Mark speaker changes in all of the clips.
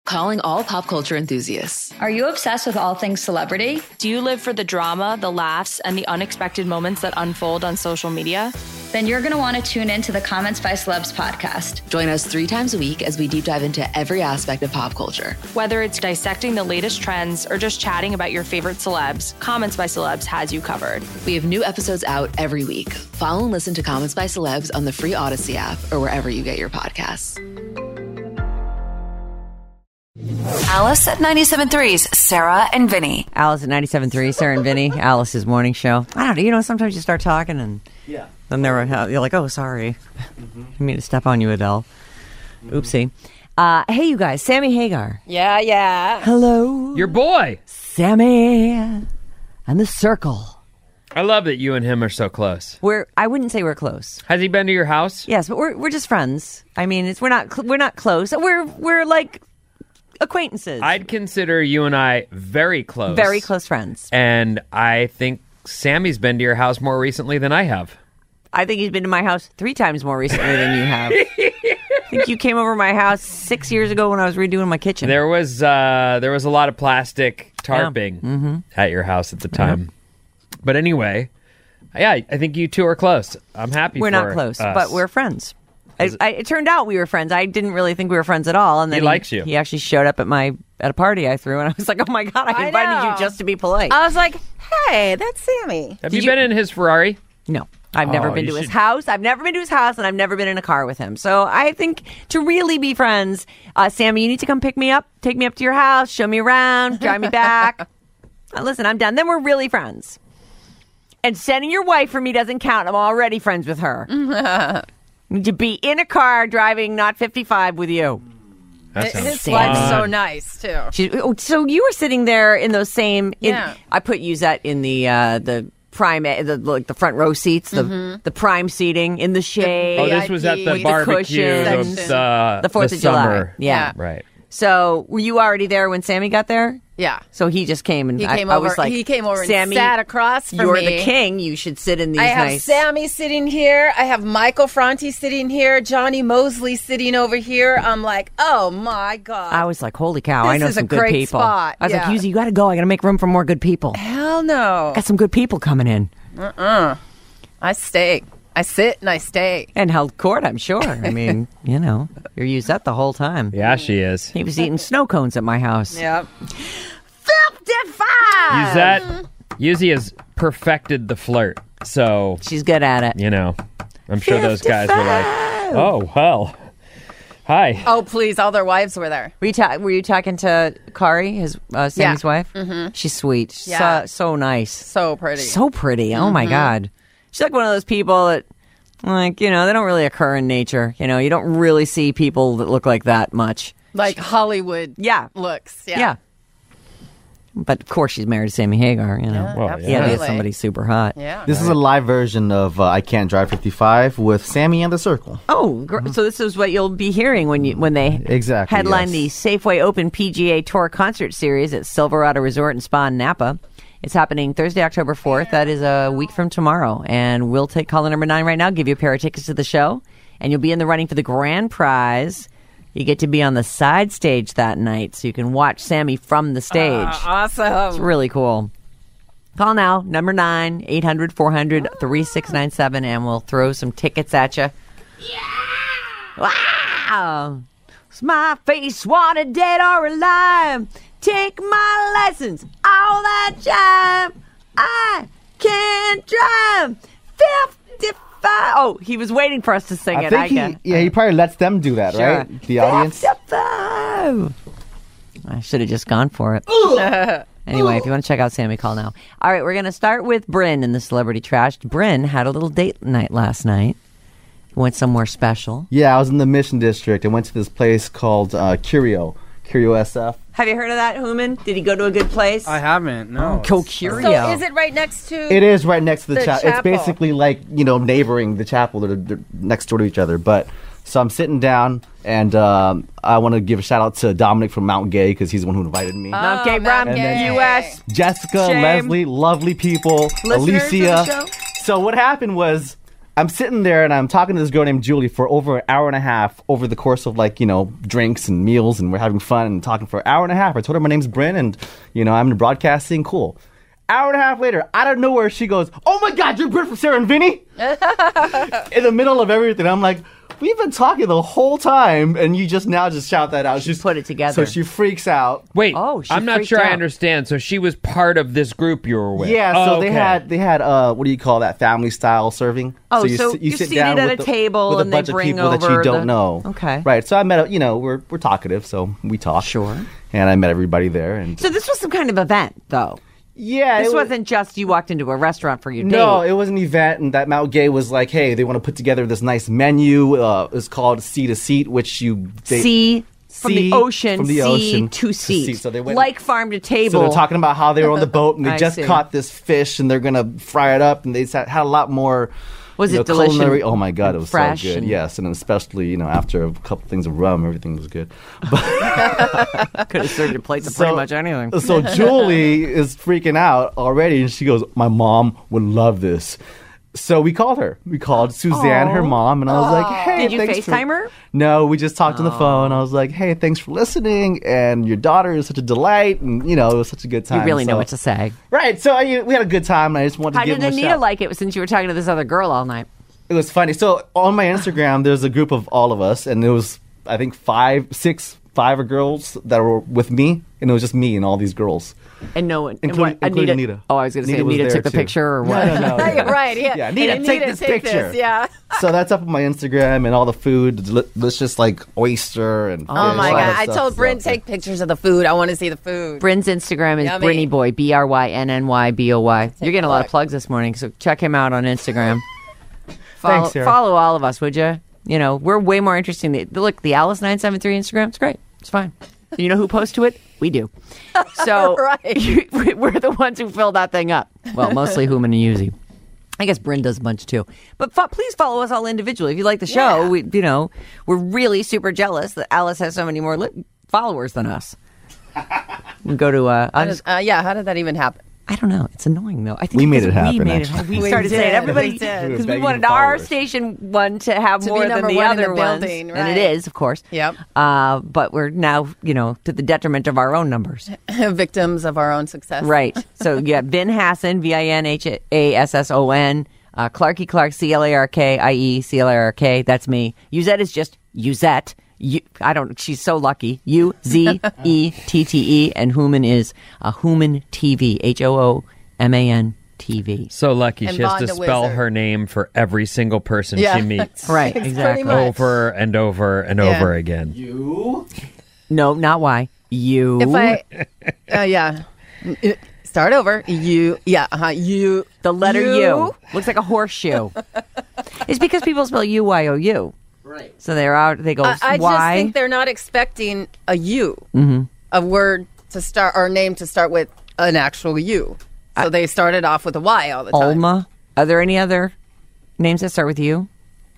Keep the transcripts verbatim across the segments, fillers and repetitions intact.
Speaker 1: Calling all pop culture enthusiasts.
Speaker 2: Are you obsessed with all things celebrity?
Speaker 3: Do you live for the drama, the laughs, and the unexpected moments that unfold on social media?
Speaker 2: Then you're going to want to tune in to the Comments by Celebs podcast.
Speaker 1: Join us three times a week as we deep dive into every aspect of pop culture.
Speaker 3: Whether it's dissecting the latest trends or just chatting about your favorite celebs, Comments by Celebs has you covered.
Speaker 1: We have new episodes out every week. Follow and listen to Comments by Celebs on the free Odyssey app or wherever you get your podcasts.
Speaker 4: Alice at ninety-seven point three's Sarah and Vinny.
Speaker 5: Alice at ninety-seven point three, Sarah and Vinny, Alice's morning show. I don't know, you know, sometimes you start talking and
Speaker 6: yeah.
Speaker 5: then they're, you're like, oh, sorry. Mm-hmm. I mean to step on you, Adele. Mm-hmm. Oopsie. Uh, hey, you guys, Sammy Hagar.
Speaker 7: Yeah, yeah.
Speaker 5: Hello.
Speaker 6: Your boy.
Speaker 5: Sammy and the Circle.
Speaker 6: I love that you and him are so close.
Speaker 5: We're, I wouldn't say we're close.
Speaker 6: Has he been to your house?
Speaker 5: Yes, but we're we're just friends. I mean, it's we're not cl- we're not close. We're we're like acquaintances.
Speaker 6: I'd consider you and I very close.
Speaker 5: Very close friends.
Speaker 6: And I think Sammy's been to your house more recently than I have.
Speaker 5: I think he's been to my house three times more recently than you have. I think you came over to my house six years ago when I was redoing my kitchen.
Speaker 6: There was uh, there was a lot of plastic tarping
Speaker 5: yeah. mm-hmm.
Speaker 6: at your house at the time. Yeah. But anyway, yeah, I think you two are close. I'm happy
Speaker 5: we're
Speaker 6: for
Speaker 5: not close,
Speaker 6: us.
Speaker 5: but we're friends. I, I, it turned out we were friends. I didn't really think we were friends at all. And then
Speaker 6: he likes you.
Speaker 5: He actually showed up at my at a party I threw, and I was like, "Oh my god! I,
Speaker 7: I
Speaker 5: invited
Speaker 7: know.
Speaker 5: you just to be polite."
Speaker 7: I was like, "Hey, that's Sammy."
Speaker 6: Have
Speaker 5: Did
Speaker 6: you,
Speaker 5: you-
Speaker 6: been in his Ferrari?
Speaker 5: No, I've never
Speaker 6: Oh,
Speaker 5: been
Speaker 6: you
Speaker 5: to his
Speaker 6: should-
Speaker 5: house. I've never been to his house, and I've never been in a car with him. So I think to really be friends, uh, Sammy, you need to come pick me up, take me up to your house, show me around, drive me back. Uh, listen, I'm done. Then we're really friends. And sending your wife for me doesn't count. I'm already friends with her. To be in a car driving not fifty-five with you.
Speaker 6: That sounds
Speaker 7: His
Speaker 6: fun.
Speaker 7: wife's so nice too.
Speaker 5: She, oh, so you were sitting there in those same. In,
Speaker 7: Yeah.
Speaker 5: I put you that in the uh, the prime, the like the front row seats, the
Speaker 7: Mm-hmm.
Speaker 5: the prime seating in the shade.
Speaker 6: Oh, this was at the
Speaker 7: With the
Speaker 6: barbecue
Speaker 5: cushions.
Speaker 6: of the,
Speaker 5: The Fourth of
Speaker 6: summer.
Speaker 5: July. Yeah.
Speaker 6: Right.
Speaker 5: So were you already there when Sammy got there?
Speaker 7: Yeah.
Speaker 5: So he just came and
Speaker 7: He
Speaker 5: I,
Speaker 7: came
Speaker 5: I
Speaker 7: over.
Speaker 5: was like,
Speaker 7: he came over and
Speaker 5: Sammy,
Speaker 7: sat across from
Speaker 5: you're
Speaker 7: me.
Speaker 5: the king. You should sit in these
Speaker 7: I have
Speaker 5: nice.
Speaker 7: Sammy sitting here. I have Michael Franti sitting here. Johnny Mosley sitting over here. I'm like, oh my god.
Speaker 5: I was like, holy cow! I
Speaker 7: This
Speaker 5: know
Speaker 7: is a
Speaker 5: some good
Speaker 7: great
Speaker 5: people.
Speaker 7: spot.
Speaker 5: I was
Speaker 7: Yeah.
Speaker 5: like, Yuzi, you got to go. I got to make room for more good people.
Speaker 7: Hell no.
Speaker 5: Got some good people coming in.
Speaker 7: Uh-uh. I stay. I sit and I stay.
Speaker 5: And held court, I'm sure. I mean, you know, you're used up the whole time.
Speaker 6: Yeah, she is.
Speaker 5: He was eating snow cones at my house.
Speaker 7: Yep.
Speaker 5: fifty-five!
Speaker 6: Yuzette, Yuzi has perfected the flirt. So,
Speaker 5: She's good at it.
Speaker 6: you know, I'm sure those guys were like, oh, well, hi.
Speaker 7: Oh, please. All their wives were there.
Speaker 5: Were you, ta- were you talking to Kari, his uh, Sammy's
Speaker 7: Yeah.
Speaker 5: wife? Mm-hmm. She's sweet.
Speaker 7: Yeah.
Speaker 5: So, so nice.
Speaker 7: So pretty.
Speaker 5: So pretty. Oh,
Speaker 7: Mm-hmm.
Speaker 5: my God. She's like one of those people that, like, you know, they don't really occur in nature. You know, you don't really see people that look like that much.
Speaker 7: Like Hollywood
Speaker 5: Yeah.
Speaker 7: looks. Yeah.
Speaker 5: Yeah. But, of course, she's married to Sammy Hagar, you know.
Speaker 7: Yeah,
Speaker 6: Well,
Speaker 7: absolutely.
Speaker 5: Yeah, to get somebody super hot.
Speaker 7: Yeah.
Speaker 8: This is a live version of uh, I Can't Drive fifty-five with Sammy and the Circle.
Speaker 5: Oh, gr- so this is what you'll be hearing when you when they
Speaker 8: Exactly,
Speaker 5: headline
Speaker 8: yes.
Speaker 5: the Safeway Open P G A Tour concert series at Silverado Resort and Spa in Napa. It's happening Thursday, October fourth. That is a week from tomorrow. And we'll take caller number nine right now, give you a pair of tickets to the show, and you'll be in the running for the grand prize. You get to be on the side stage that night, so you can watch Sammy from the stage.
Speaker 7: Uh, awesome.
Speaker 5: It's really cool. Call now, number nine, eight hundred, four hundred, thirty-six ninety-seven, and we'll throw some tickets at you. Yeah! Wow! Is my face wanted dead or alive? Take my license all that time. I can't drive fifty-five. Oh, he was waiting for us to sing
Speaker 8: I
Speaker 5: it.
Speaker 8: think
Speaker 5: I
Speaker 8: he,
Speaker 5: get.
Speaker 8: yeah, he probably lets them do that,
Speaker 5: Sure.
Speaker 8: right? The audience.
Speaker 5: fifty-five. I should have just gone for it. Anyway, if you want to check out Sammy, call now. All right, we're going to start with Bryn in the Celebrity Trash. Bryn had a little date night last night. Went somewhere special.
Speaker 8: Yeah, I was in the Mission District. I went to this place called uh, Curio, Curio S F.
Speaker 5: Have you heard of that, Human? Did he go to a good place?
Speaker 9: I haven't, no.
Speaker 5: Go Curio.
Speaker 7: So is it right next to?
Speaker 8: It is right next to the,
Speaker 7: The
Speaker 8: chapel. It's
Speaker 7: chapel.
Speaker 8: basically like, you know, neighboring the chapel. They're, they're next door to each other. But so I'm sitting down, and um, I want to give a shout out to Dominic from Mount Gay because he's the one who invited me.
Speaker 5: Mount Gay
Speaker 7: Mount
Speaker 5: Ram,
Speaker 8: Gay.
Speaker 5: U S
Speaker 8: Jessica,
Speaker 5: Shame.
Speaker 8: Leslie, lovely people,
Speaker 5: Listeners of
Speaker 8: Alicia.
Speaker 5: the show?
Speaker 8: So what happened was I'm sitting there and I'm talking to this girl named Julie for over an hour and a half over the course of like, you know, drinks and meals, and we're having fun and talking for an hour and a half. I told her my name's Bryn and, you know, I'm in broadcasting. Cool. Hour and a half later, out of nowhere, she goes, "Oh my God, you're Bryn from Sarah and Vinny?" In the middle of everything. I'm like, we've been talking the whole time, and you just now just shout that out.
Speaker 5: She put it together.
Speaker 8: So she freaks out.
Speaker 6: Wait,
Speaker 5: Oh, she
Speaker 6: I'm not
Speaker 5: freaked
Speaker 6: sure I
Speaker 5: out.
Speaker 6: understand. So she was part of this group you were with.
Speaker 8: Yeah,
Speaker 6: Oh,
Speaker 8: so they
Speaker 6: okay.
Speaker 8: had they had uh what do you call that, family style serving?
Speaker 5: Oh,
Speaker 8: you,
Speaker 5: so
Speaker 8: sit- you
Speaker 5: you're
Speaker 8: sit
Speaker 5: seated
Speaker 8: down
Speaker 5: at
Speaker 8: with
Speaker 5: a
Speaker 8: the-
Speaker 5: table
Speaker 8: with a
Speaker 5: and they
Speaker 8: bunch of
Speaker 5: bring
Speaker 8: people that you
Speaker 5: over
Speaker 8: don't
Speaker 5: the-
Speaker 8: know.
Speaker 5: Okay.
Speaker 8: Right. So I met you know we're we're talkative, so we talk.
Speaker 5: Sure.
Speaker 8: And I met everybody there, and
Speaker 5: So this was some kind of event, though.
Speaker 8: yeah,
Speaker 5: This
Speaker 8: it was,
Speaker 5: wasn't just you walked into a restaurant for your date.
Speaker 8: No, it was an event, and that Mount Gay was like, hey, they want to put together this nice menu. Uh, it's called Sea to Seat, which you they,
Speaker 5: sea from
Speaker 8: sea
Speaker 5: the ocean,
Speaker 8: from the
Speaker 5: sea
Speaker 8: ocean
Speaker 5: to seat,
Speaker 8: So they went
Speaker 5: like farm to table.
Speaker 8: So they're talking about how they were on the boat and they
Speaker 5: I
Speaker 8: just
Speaker 5: see.
Speaker 8: caught this fish and they're gonna fry it up, and they had had a lot more.
Speaker 5: Was
Speaker 8: you
Speaker 5: it
Speaker 8: know,
Speaker 5: delicious
Speaker 8: culinary- Oh my God,
Speaker 5: and
Speaker 8: it was
Speaker 5: fresh
Speaker 8: so good.
Speaker 5: and-
Speaker 8: Yes, and especially you know after a couple things of rum, everything was good.
Speaker 5: Could have served your plate to pretty much anything.
Speaker 8: So Julie is freaking out already, and she goes, "My mom would love this." So we called her. We called Suzanne, her mom, and I was like, "Hey,
Speaker 5: Did you
Speaker 8: thanks for-"
Speaker 5: FaceTime her?
Speaker 8: No, we just talked on the phone. I was like, "Hey, thanks for listening, and your daughter is such a delight, and you know it was such a good time."
Speaker 5: You really know
Speaker 8: So-
Speaker 5: what to say.
Speaker 8: Right. So I, we had a good time, and I just wanted
Speaker 5: How
Speaker 8: to give
Speaker 5: did
Speaker 8: them a
Speaker 5: Anita
Speaker 8: shout.
Speaker 5: like it since you were talking to this other girl all night?
Speaker 8: It was funny. So on my Instagram, there's a group of all of us, and there was I think five, six, five girls that were with me, and it was just me and all these girls.
Speaker 5: And no one,
Speaker 8: Including-
Speaker 5: and what,
Speaker 8: including
Speaker 5: Anita,
Speaker 8: Anita.
Speaker 5: Oh, I was going to say
Speaker 8: Anita was
Speaker 5: Anita
Speaker 8: there,
Speaker 5: took the
Speaker 8: too.
Speaker 5: picture or what?
Speaker 8: No, no, no, yeah.
Speaker 7: Right, yeah.
Speaker 8: Yeah, Anita,
Speaker 7: And
Speaker 8: take
Speaker 7: Anita,
Speaker 8: this
Speaker 7: take
Speaker 8: picture.
Speaker 7: this, yeah.
Speaker 8: So that's up on my Instagram, and all the food. It's li- It's just like oyster and.
Speaker 7: Oh
Speaker 8: fish,
Speaker 7: my
Speaker 8: all
Speaker 7: God.
Speaker 8: that
Speaker 7: I
Speaker 8: stuff
Speaker 7: told
Speaker 8: is
Speaker 7: Bryn,
Speaker 8: up there.
Speaker 7: take pictures of the food. I want to see the food.
Speaker 5: Bryn's Instagram is
Speaker 7: Yummy.
Speaker 5: Brinny Boy, B R Y N N Y B O Y. You're getting a lot of
Speaker 7: look.
Speaker 5: plugs this morning, so check him out on Instagram. Follow,
Speaker 8: Thanks, Sarah.
Speaker 5: follow all of us, would you? You know, we're way more interesting. than- Look, the Alice nine seven three Instagram, it's great. It's fine. You know who posts to it? We do. So
Speaker 7: Right.
Speaker 5: we're the ones who fill that thing up. Well, mostly Human and Yuzi. I guess Bryn does a bunch too. But fo- please follow us all individually. If you like the show,
Speaker 7: Yeah.
Speaker 5: we, you know, we're really super jealous that Alice has so many more li- followers than us. We go to, uh, I'll just,
Speaker 7: Uh, yeah, how did that even happen?
Speaker 5: I don't know. It's annoying though. I think
Speaker 8: We made
Speaker 5: because
Speaker 8: it happen,
Speaker 5: We made
Speaker 8: actually.
Speaker 5: it. We,
Speaker 7: We
Speaker 5: started
Speaker 7: did.
Speaker 5: saying everybody
Speaker 7: We did.
Speaker 5: because we
Speaker 8: begging
Speaker 5: wanted
Speaker 8: for
Speaker 5: our
Speaker 8: followers.
Speaker 5: station one to have
Speaker 7: To be
Speaker 5: more than
Speaker 7: number
Speaker 5: the
Speaker 7: one in
Speaker 5: other
Speaker 7: the
Speaker 5: ones,
Speaker 7: building,
Speaker 5: and it
Speaker 7: right.
Speaker 5: is, of course.
Speaker 7: Yep.
Speaker 5: Uh, but we're now, you know, to the detriment of our own numbers.
Speaker 7: Victims of our own success.
Speaker 5: Right. So yeah, Vin Hassan, V I N H A S S O N, uh, Clarky Clark, C L A R K I E C L A R K. That's me. Uzette is just Uzette. You, I don't. She's so lucky. U Z E T T E, and Human is a Human T V. H O O M A N T V.
Speaker 6: So lucky
Speaker 7: And
Speaker 6: she has to
Speaker 7: Bond the
Speaker 6: spell
Speaker 7: Wizard.
Speaker 6: her name for every single person
Speaker 7: Yeah.
Speaker 6: she meets.
Speaker 5: Right.
Speaker 7: It's
Speaker 5: Exactly.
Speaker 7: pretty much.
Speaker 6: Over and over and
Speaker 7: Yeah.
Speaker 6: over again.
Speaker 8: You.
Speaker 5: No, not why. You.
Speaker 7: If I, uh, yeah. Uh, Start over. You, yeah, uh-huh. You.
Speaker 5: the letter
Speaker 7: you.
Speaker 5: U looks like a horseshoe. It's because people spell U Y O U.
Speaker 8: Right.
Speaker 5: So they're out. They go
Speaker 7: I, I just
Speaker 5: Y.
Speaker 7: think they're not expecting a U,
Speaker 5: Mm-hmm.
Speaker 7: a word to start, or a name to start with an actual U. So they started off with a Y all the time.
Speaker 5: Alma. Are there any other names that start with U?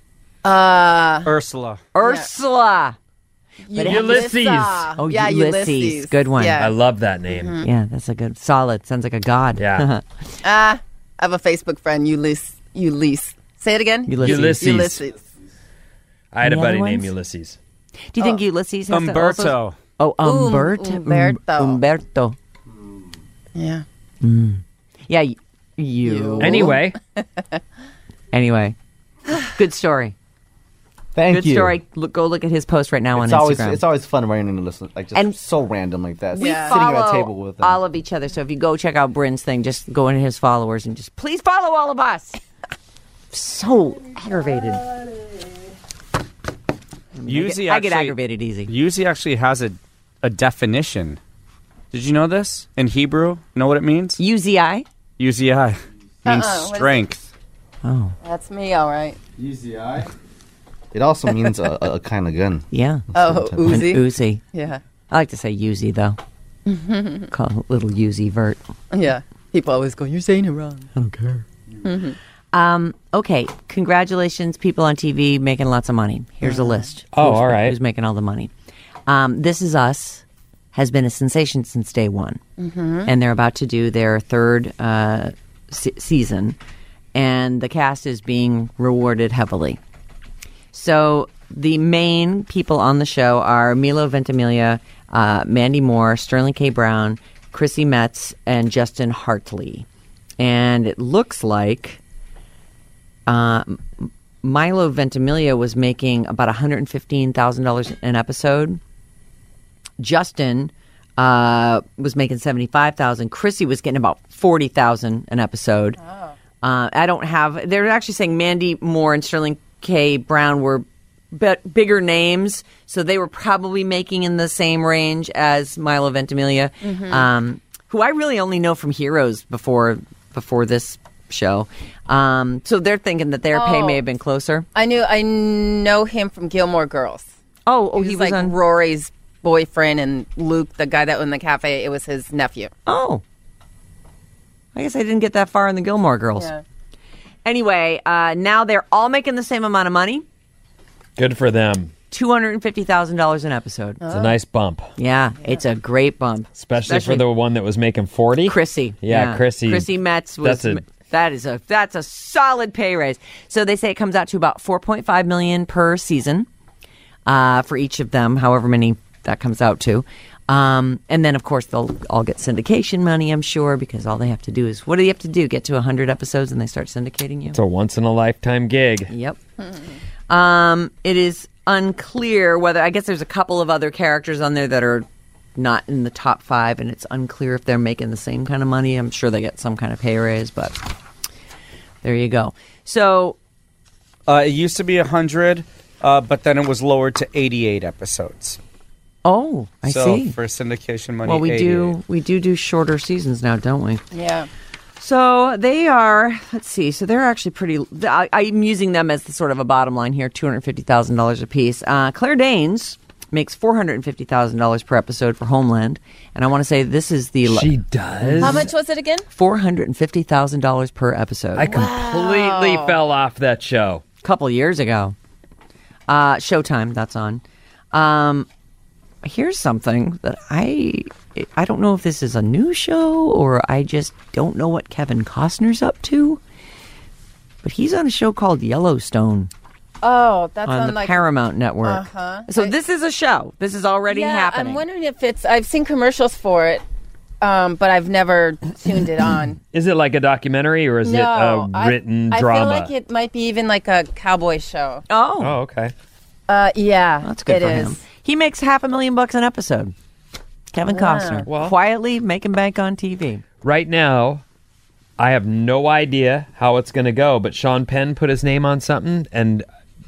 Speaker 7: Uh,
Speaker 9: Ursula.
Speaker 5: Ursula. But
Speaker 6: Ulysses.
Speaker 7: Ulissa.
Speaker 5: Oh,
Speaker 7: yeah,
Speaker 5: Ulysses.
Speaker 7: Ulysses.
Speaker 5: Good one.
Speaker 7: Yeah.
Speaker 6: I love that name.
Speaker 5: Yeah, that's a good, solid. Sounds like a god.
Speaker 6: Yeah.
Speaker 7: Ah, I have a Facebook friend, Ulysses. Ulysses. Say it again.
Speaker 5: Ulysses.
Speaker 6: Ulysses.
Speaker 7: Ulysses.
Speaker 6: I had a
Speaker 5: Any
Speaker 6: buddy
Speaker 5: other
Speaker 6: named
Speaker 5: ones?
Speaker 6: Ulysses.
Speaker 5: Do you think Ulysses has to
Speaker 9: Umberto.
Speaker 5: also... Oh, Umberto.
Speaker 7: Um, Umberto.
Speaker 5: Umberto.
Speaker 7: Yeah.
Speaker 5: Yeah, y- you.
Speaker 6: Anyway,
Speaker 5: Anyway. Good story.
Speaker 8: Thank
Speaker 5: Good
Speaker 8: you.
Speaker 5: story. Look, go look at his post right now
Speaker 8: It's
Speaker 5: on
Speaker 8: always
Speaker 5: Instagram.
Speaker 8: it's always fun running into listen like just
Speaker 5: And-
Speaker 8: so random like that.
Speaker 5: we
Speaker 7: Yeah.
Speaker 8: Sitting
Speaker 5: follow
Speaker 8: at a table with them.
Speaker 5: all of each other. So if you go check out Bryn's thing, just go into his followers and just please follow all of us. So aggravated.
Speaker 9: Yuzi
Speaker 5: I get
Speaker 9: actually-
Speaker 5: aggravated easy.
Speaker 9: Yuzi actually has a, a definition. Did you know this? In Hebrew? Know what it means?
Speaker 5: U Z I?
Speaker 9: U Z I means
Speaker 7: Uh-uh, what is it?
Speaker 9: strength.
Speaker 5: Oh,
Speaker 7: That's me, all right.
Speaker 8: U Z I. It also means a, a, a kind of gun.
Speaker 5: yeah.
Speaker 7: Oh,
Speaker 5: An
Speaker 7: Uzi.
Speaker 5: Uzi.
Speaker 7: Yeah.
Speaker 5: I like to say Uzi though. Call it little Uzi Vert.
Speaker 7: Yeah. People always go, you're saying it wrong.
Speaker 5: I don't care. Um, okay, congratulations, people on T V making lots of money. Here's a list.
Speaker 6: Oh,
Speaker 5: Who's-
Speaker 6: all right.
Speaker 5: Who's making all the money? Um, This Is Us has been a sensation since day one, and they're about to do their third uh, se- season. and the cast is being rewarded heavily. So the main people on the show are Milo Ventimiglia, uh, Mandy Moore, Sterling K. Brown, Chrissy Metz, and Justin Hartley. And it looks like uh, Milo Ventimiglia was making about one hundred fifteen thousand dollars an episode. Justin uh, was making seventy-five thousand dollars. Chrissy was getting about forty thousand dollars an episode. Oh. Uh, I don't have... They're actually saying Mandy Moore and Sterling K. Brown were b- bigger names, so they were probably making in the same range as Milo Ventimiglia, mm-hmm. um, who I really only know from Heroes before before this show. Um, so they're thinking that their oh, pay may have been closer.
Speaker 7: I knew I know him from Gilmore Girls.
Speaker 5: Oh, oh
Speaker 7: he was,
Speaker 5: he was
Speaker 7: like
Speaker 5: on
Speaker 7: Rory's boyfriend, and Luke, the guy that was in the cafe, it was his nephew.
Speaker 5: Oh. I guess I didn't get that far in the Gilmore Girls.
Speaker 7: Yeah.
Speaker 5: Anyway, uh, now they're all making the same amount of money.
Speaker 6: Good for them.
Speaker 5: two hundred fifty thousand dollars an episode.
Speaker 6: It's a nice bump.
Speaker 5: Yeah, yeah, it's a great bump.
Speaker 6: Especially, Especially for the one that was making forty.
Speaker 5: Chrissy.
Speaker 6: Yeah, yeah. Chrissy.
Speaker 5: Chrissy Metz was... That's a, that is a that's a solid pay raise. So they say it comes out to about four point five million dollars per season uh, for each of them, however many that comes out to. Um, and then, of course, they'll all get syndication money, I'm sure, because all they have to do is, what do you have to do? Get to one hundred episodes and they start syndicating you?
Speaker 6: It's a once-in-a-lifetime gig.
Speaker 5: Yep. um, it is unclear whether, I guess there's a couple of other characters on there that are not in the top five, and it's unclear if they're making the same kind of money. I'm sure they get some kind of pay raise, but there you go. So...
Speaker 9: Uh, it used to be one hundred, uh, but then it was lowered to eighty-eight episodes.
Speaker 5: Oh, I
Speaker 9: so
Speaker 5: see.
Speaker 9: For syndication money,
Speaker 5: well, we
Speaker 9: eighty-eight.
Speaker 5: do we do do shorter seasons now, don't we?
Speaker 7: Yeah.
Speaker 5: So they are. Let's see. So they're actually pretty. I, I'm using them as the sort of a bottom line here. Two hundred fifty thousand dollars a piece. Uh, Claire Danes makes four hundred fifty thousand dollars per episode for Homeland, and I want to say this is the.
Speaker 6: She does.
Speaker 7: How much was it again?
Speaker 5: Four hundred fifty thousand dollars per episode.
Speaker 6: I completely
Speaker 7: wow.
Speaker 6: fell off that show
Speaker 5: a couple years ago. Uh, Showtime. That's on. Um, Here's something that I I don't know if this is a new show or I just don't know what Kevin Costner's up to, but he's on a show called Yellowstone.
Speaker 7: Oh, that's
Speaker 5: on,
Speaker 7: on
Speaker 5: the
Speaker 7: like,
Speaker 5: Paramount Network.
Speaker 7: Uh-huh.
Speaker 5: So
Speaker 7: I,
Speaker 5: this is a show. This is already
Speaker 7: yeah,
Speaker 5: happening.
Speaker 7: I'm wondering if it's. I've seen commercials for it, um, but I've never tuned it on.
Speaker 6: Is it like a documentary or is
Speaker 7: no,
Speaker 6: it a written
Speaker 7: I,
Speaker 6: drama?
Speaker 7: I feel like it might be even like a cowboy show.
Speaker 5: Oh,
Speaker 6: oh, okay.
Speaker 7: Uh, yeah,
Speaker 5: that's good
Speaker 7: it
Speaker 5: for
Speaker 7: is.
Speaker 5: him. He makes half a million bucks an episode. Kevin
Speaker 7: Wow.
Speaker 5: Costner,
Speaker 6: Well-
Speaker 5: quietly making bank on T V.
Speaker 6: Right now, I have no idea how it's going to go, but Sean Penn put his name on something, and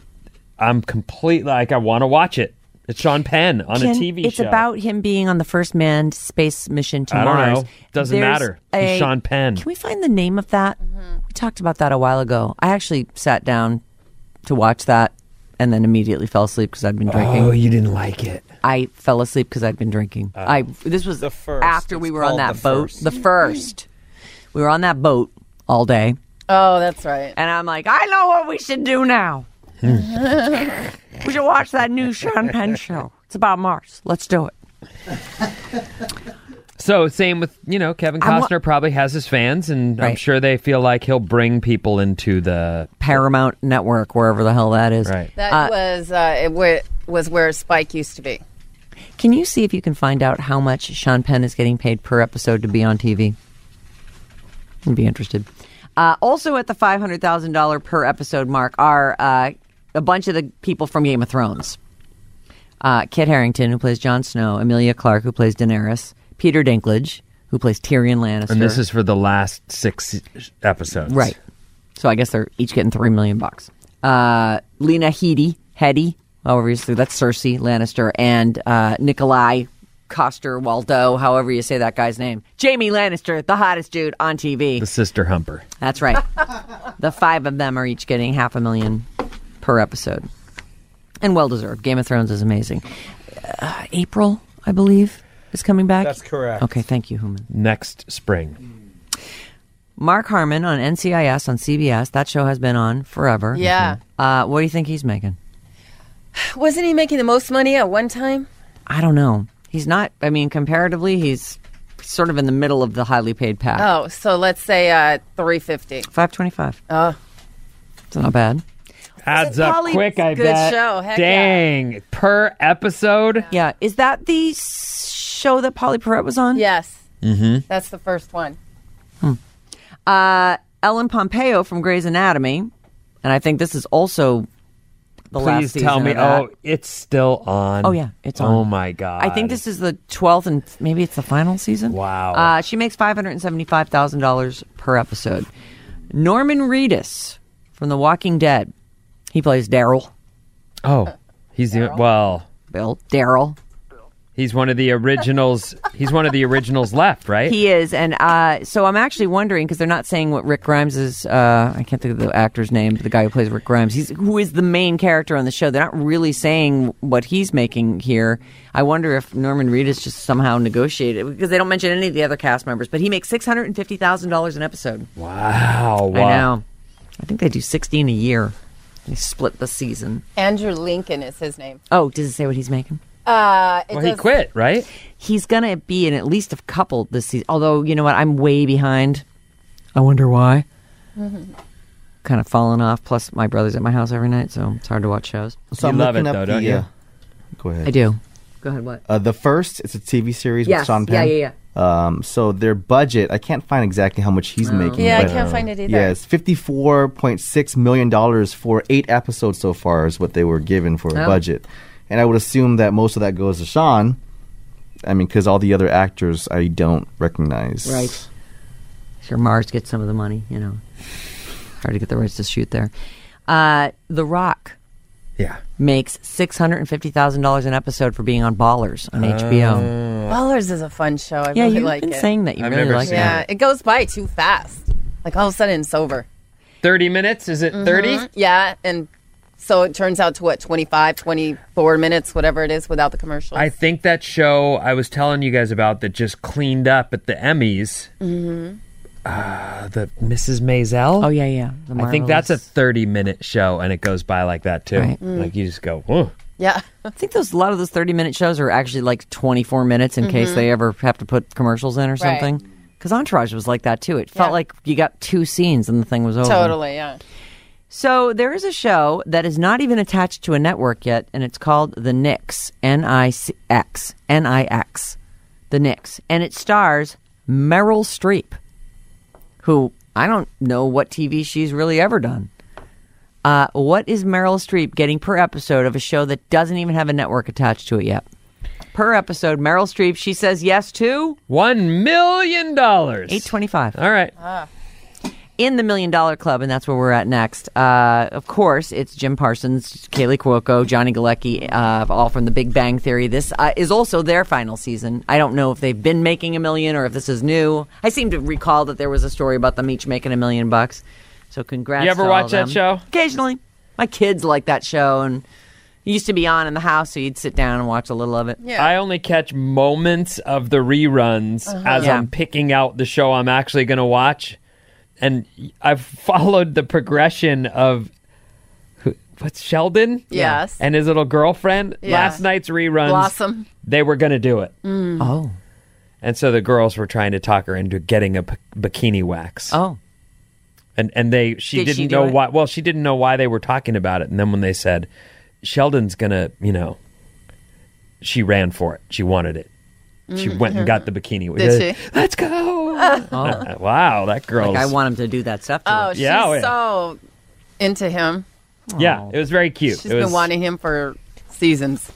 Speaker 6: I'm completely like, I want to watch it. It's Sean Penn on
Speaker 5: Ken,
Speaker 6: a T V
Speaker 5: it's
Speaker 6: show.
Speaker 5: It's about him being on the first manned space mission to
Speaker 6: I don't
Speaker 5: Mars.
Speaker 6: know. Doesn't
Speaker 5: There's
Speaker 6: matter.
Speaker 5: a-
Speaker 6: He's Sean Penn.
Speaker 5: Can we find the name of that? Mm-hmm. We talked about that a while ago. I actually sat down to watch that and then immediately fell asleep because I'd been drinking.
Speaker 6: Oh, you didn't like it.
Speaker 5: I fell asleep because I'd been drinking.
Speaker 6: Oh.
Speaker 5: I This was
Speaker 9: The first.
Speaker 5: after we
Speaker 9: It's
Speaker 5: were on
Speaker 9: called
Speaker 5: that
Speaker 9: The
Speaker 5: boat.
Speaker 9: First.
Speaker 5: The first. We were on that boat all day.
Speaker 7: Oh, that's right.
Speaker 5: And I'm like, I know what we should do now. We should watch that new Sean Penn show. It's about Mars. Let's do it.
Speaker 6: So, same with, you know, Kevin
Speaker 5: I wa-
Speaker 6: Costner probably has his fans, and I'm
Speaker 5: Right.
Speaker 6: sure they feel like he'll bring people into the...
Speaker 5: Paramount Network, wherever the hell that is.
Speaker 6: Right.
Speaker 7: That
Speaker 5: Uh,
Speaker 7: was uh, it where, was where Spike used to be.
Speaker 5: Can you see if you can find out how much Sean Penn is getting paid per episode to be on T V? I'd be interested. Uh, also at the five hundred thousand dollars per episode mark are uh, a bunch of the people from Game of Thrones. Uh, Kit Harington, who plays Jon Snow, Emilia Clarke, who plays Daenerys, Peter Dinklage, who plays Tyrion Lannister.
Speaker 6: And this is for the last six episodes.
Speaker 5: Right. So I guess they're each getting three million bucks. Uh, Lena Headey, Headey, however you say that's Cersei Lannister, and uh, Nikolai Coster-Waldau, however you say that guy's name. Jamie Lannister, the hottest dude on T V.
Speaker 6: The sister humper.
Speaker 5: That's right. The five of them are each getting half a million per episode. And well deserved. Game of Thrones is amazing. Uh, April, I believe, is coming back.
Speaker 9: That's correct.
Speaker 5: Okay, thank you, Human.
Speaker 6: Next spring.
Speaker 5: Mark Harmon on N C I S on C B S. That show has been on forever.
Speaker 7: Yeah.
Speaker 5: Uh, what do you think he's making?
Speaker 7: Wasn't he making the most money at one time?
Speaker 5: I don't know. He's not. I mean, comparatively, he's sort of in the middle of the highly paid pack.
Speaker 7: Oh, so let's say uh, three fifty.
Speaker 5: five twenty-five.
Speaker 7: Oh,
Speaker 5: It's not bad.
Speaker 6: Adds up
Speaker 7: Polly-
Speaker 6: quick, I
Speaker 7: good
Speaker 6: bet.
Speaker 7: show. Heck
Speaker 6: Dang. Per episode?
Speaker 5: Yeah. Is that the show that Polly Perrette was on?
Speaker 7: yes.
Speaker 6: Mm-hmm.
Speaker 7: That's the first one.
Speaker 5: Uh, Ellen Pompeo from Grey's Anatomy. And I think this is also the last
Speaker 6: Please
Speaker 5: season
Speaker 6: tell me.
Speaker 5: of that.
Speaker 6: Oh, it's still on.
Speaker 5: Oh, yeah, it's on.
Speaker 6: Oh, my God.
Speaker 5: I think this is the twelfth and maybe it's the final season.
Speaker 6: Wow.
Speaker 5: Uh, she makes five hundred seventy-five thousand dollars per episode. Norman Reedus from The Walking Dead. He plays Daryl.
Speaker 6: Oh, he's the, well,
Speaker 5: Bill. Daryl.
Speaker 6: he's one of the originals. He's one of the originals left, right?
Speaker 5: He is. And uh, so I'm actually wondering, because they're not saying what Rick Grimes is. Uh, I can't think of the actor's name, but the guy who plays Rick Grimes. He's who is the main character on the show. They're not really saying what he's making here. I wonder if Norman Reedus just somehow negotiated, because they don't mention any of the other cast members. But he makes six hundred fifty thousand dollars an episode.
Speaker 6: Wow. wow.
Speaker 5: I know. I think they do sixteen a year. They split the season.
Speaker 7: Andrew Lincoln is his name.
Speaker 5: Oh, does it say what he's making?
Speaker 7: Uh, it
Speaker 6: Well, he
Speaker 7: does-
Speaker 6: quit, right?
Speaker 5: He's going to be in at least a couple this season. Although, you know what? I'm way behind. I wonder why.
Speaker 7: Mm-hmm.
Speaker 5: Kind of fallen off. Plus, my brother's at my house every night, so it's hard to watch shows.
Speaker 8: So
Speaker 6: You
Speaker 8: I'm
Speaker 6: love
Speaker 8: looking
Speaker 6: it,
Speaker 8: up
Speaker 6: though,
Speaker 8: the,
Speaker 6: don't you?
Speaker 8: uh, go ahead.
Speaker 5: I do. Go ahead, what?
Speaker 8: Uh, the first, it's a T V series
Speaker 5: Yes.
Speaker 8: with Sean
Speaker 5: Yeah,
Speaker 8: Penn.
Speaker 5: yeah, yeah.
Speaker 8: Um, so their budget, I can't find exactly how much he's making.
Speaker 7: Yeah, I
Speaker 8: but,
Speaker 7: can't find it either.
Speaker 8: Yeah, it's fifty-four point six million dollars for eight episodes so far is what they were given for a
Speaker 5: Oh.
Speaker 8: budget. And I would assume that most of that goes to Sean. I mean, because all the other actors I don't recognize.
Speaker 5: Right. Sure, Mars gets some of the money, you know. Hard to get the rights to shoot there. Uh, The Rock
Speaker 6: Yeah.
Speaker 5: makes six hundred fifty thousand dollars an episode for being on Ballers on H B O.
Speaker 7: Ballers is a fun show. I
Speaker 5: Yeah,
Speaker 7: really
Speaker 5: you've
Speaker 7: like
Speaker 5: been
Speaker 7: it.
Speaker 5: saying that you
Speaker 6: I've
Speaker 5: really
Speaker 6: never
Speaker 5: like
Speaker 6: seen
Speaker 5: it.
Speaker 7: Yeah, it goes by too fast. Like all of a sudden it's over.
Speaker 6: thirty minutes? Is it thirty?
Speaker 7: Mhm. Yeah, and so it turns out to what, twenty-five, twenty-four minutes, whatever it is, without the commercials.
Speaker 6: I think that show I was telling you guys about that just cleaned up at the Emmys.
Speaker 7: Mm-hmm.
Speaker 6: Uh, the Missus Maisel.
Speaker 5: Oh, yeah, yeah. The
Speaker 6: I think that's a
Speaker 5: Marvelous.
Speaker 6: thirty-minute show, and it goes by like that too.
Speaker 5: Right.
Speaker 6: Like you just go, whoa.
Speaker 7: Yeah.
Speaker 5: I think those a lot of those thirty-minute shows are actually like twenty-four minutes in case they ever have to put commercials in or
Speaker 7: Mm-hmm. Right.
Speaker 5: something. Because Entourage was like that too. It felt
Speaker 7: Yeah.
Speaker 5: like you got two scenes and the thing was over.
Speaker 7: Totally, yeah.
Speaker 5: So there is a show that is not even attached to a network yet, and it's called The Nix. N I C X. N I X. The Nix. And it stars Meryl Streep, who I don't know what T V she's really ever done. Uh, what is Meryl Streep getting per episode of a show that doesn't even have a network attached to it yet? Per episode, Meryl Streep, she says yes to
Speaker 6: One million dollars.
Speaker 5: eight twenty-five.
Speaker 6: All right.
Speaker 5: In the Million Dollar Club, and that's where we're at next. Uh, of course, it's Jim Parsons, Kaylee Cuoco, Johnny Galecki, uh, all from The Big Bang Theory. This uh, is also their final season. I don't know if they've been making a million or if this is new. I seem to recall that there was a story about them each making a million bucks. So congrats.
Speaker 6: You ever
Speaker 5: to all
Speaker 6: watch
Speaker 5: of
Speaker 6: that
Speaker 5: them.
Speaker 6: show?
Speaker 5: Occasionally. My kids like that show, and it used to be on in the house, so you'd sit down and watch a little of it.
Speaker 7: Yeah.
Speaker 6: I only catch moments of the reruns as
Speaker 5: Yeah.
Speaker 6: I'm picking out the show I'm actually going to watch. And I've followed the progression of who, what's Sheldon?
Speaker 7: Yes.
Speaker 6: And his little girlfriend.
Speaker 7: Yeah.
Speaker 6: Last night's reruns,
Speaker 7: Blossom.
Speaker 6: they were going to do it.
Speaker 5: Oh.
Speaker 6: And so the girls were trying to talk her into getting a p- bikini wax.
Speaker 5: Oh.
Speaker 6: And and they she
Speaker 5: Did
Speaker 6: didn't
Speaker 5: she do
Speaker 6: know
Speaker 5: it?
Speaker 6: why. Well, she didn't know why they were talking about it. And then when they said Sheldon's going to, you know, she ran for it. She wanted it. She went and got the bikini.
Speaker 7: Did she?
Speaker 6: Let's go.
Speaker 5: Oh.
Speaker 6: Wow, that girl.
Speaker 5: Like I want him to do that stuff to
Speaker 7: Oh,
Speaker 5: her.
Speaker 7: she's
Speaker 6: Yeah, oh, yeah.
Speaker 7: so into him.
Speaker 6: Yeah, it was very cute.
Speaker 7: She's
Speaker 6: it was,
Speaker 7: been wanting him for seasons.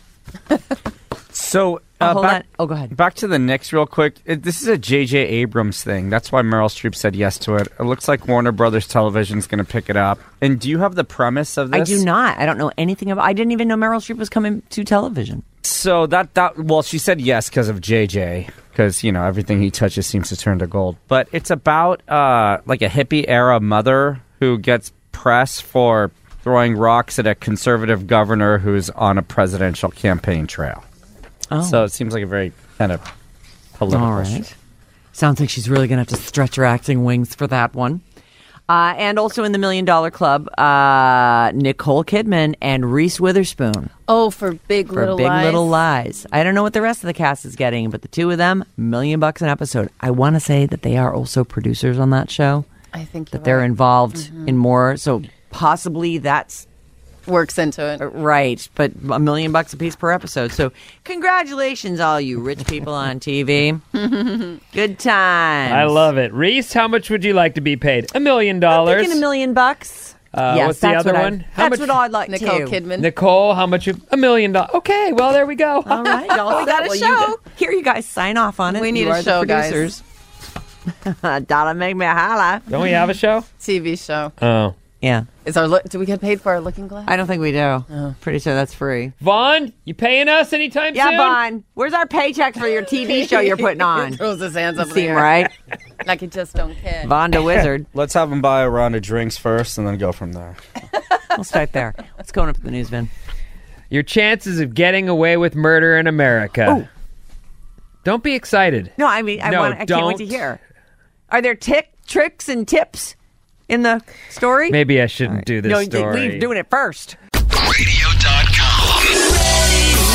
Speaker 9: So
Speaker 5: Oh,
Speaker 9: uh,
Speaker 5: hold
Speaker 9: back,
Speaker 5: on. Oh, go ahead.
Speaker 9: back to the Knicks real quick. It, this is a J J Abrams thing. That's why Meryl Streep said yes to it. It looks like Warner Brothers Television is going to pick it up. And do you have the premise of this?
Speaker 5: I do not. I don't know anything about. I didn't even know Meryl Streep was coming to television.
Speaker 9: So that that well, she said yes because of J J, because you know everything he touches seems to turn to gold. But it's about uh, like a hippie era mother who gets press for throwing rocks at a conservative governor who's on a presidential campaign trail.
Speaker 5: Oh,
Speaker 9: So it seems like a very kind of political.
Speaker 5: all
Speaker 9: show.
Speaker 5: right. Sounds like she's really going to have to stretch her acting wings for that one. Uh, and also in the Million Dollar Club, uh, Nicole Kidman and Reese Witherspoon
Speaker 7: Oh, for Big
Speaker 5: for
Speaker 7: Little
Speaker 5: Big
Speaker 7: Lies.
Speaker 5: Little Lies. I don't know what the rest of the cast is getting, but the two of them, million bucks an episode. I want to say that they are also producers on that show.
Speaker 7: I think
Speaker 5: that
Speaker 7: you're
Speaker 5: they're
Speaker 7: right.
Speaker 5: involved
Speaker 7: Mhm.
Speaker 5: in more. So possibly that's
Speaker 7: works into it.
Speaker 5: Right, but a million bucks a piece per episode. So congratulations, all you rich people on T V. Good times.
Speaker 6: I love it. Reese, how much would you like to be paid? A million
Speaker 5: I'm
Speaker 6: dollars.
Speaker 5: thinking a million bucks.
Speaker 6: Uh,
Speaker 5: yes,
Speaker 6: what's the
Speaker 5: that's
Speaker 6: other
Speaker 5: what I-
Speaker 6: one? How
Speaker 5: that's
Speaker 6: much-
Speaker 5: what I'd like
Speaker 7: Nicole
Speaker 5: too.
Speaker 7: Kidman.
Speaker 6: Nicole, how much? you- A million dollars. Okay, well, there we go.
Speaker 5: All right, y'all
Speaker 7: We got a
Speaker 5: well,
Speaker 7: show.
Speaker 5: You, here, you guys sign off on it.
Speaker 7: We need
Speaker 5: You
Speaker 7: a
Speaker 5: are the
Speaker 7: show, guys.
Speaker 5: producers. Dollar make me a holla.
Speaker 6: Don't we have a show?
Speaker 7: T V show.
Speaker 6: Oh.
Speaker 5: Yeah.
Speaker 7: Is our look? Do we get paid for our Looking Glass?
Speaker 5: I don't think we do.
Speaker 7: Oh.
Speaker 5: Pretty sure that's free.
Speaker 6: Vaughn, you paying us anytime
Speaker 5: Yeah,
Speaker 6: soon?
Speaker 5: Vaughn. Where's our paycheck for your T V show you're putting on?
Speaker 7: Throws his hands up in the
Speaker 5: Seem
Speaker 7: air.
Speaker 5: right.
Speaker 7: Like he just don't care.
Speaker 5: Vonda Wizard.
Speaker 9: Let's have them buy a round of drinks first and then go from there.
Speaker 5: We'll start there. What's going up in the news, Vin?
Speaker 6: Your chances of getting away with murder in America.
Speaker 5: Ooh.
Speaker 6: Don't be excited.
Speaker 5: No, I mean, I
Speaker 6: No,
Speaker 5: want. I can't wait to
Speaker 6: don't.
Speaker 5: hear. Are there tick tricks and tips in the story?
Speaker 6: Maybe I shouldn't do this
Speaker 5: no,
Speaker 6: story.
Speaker 5: we're doing it first.
Speaker 10: radio dot com.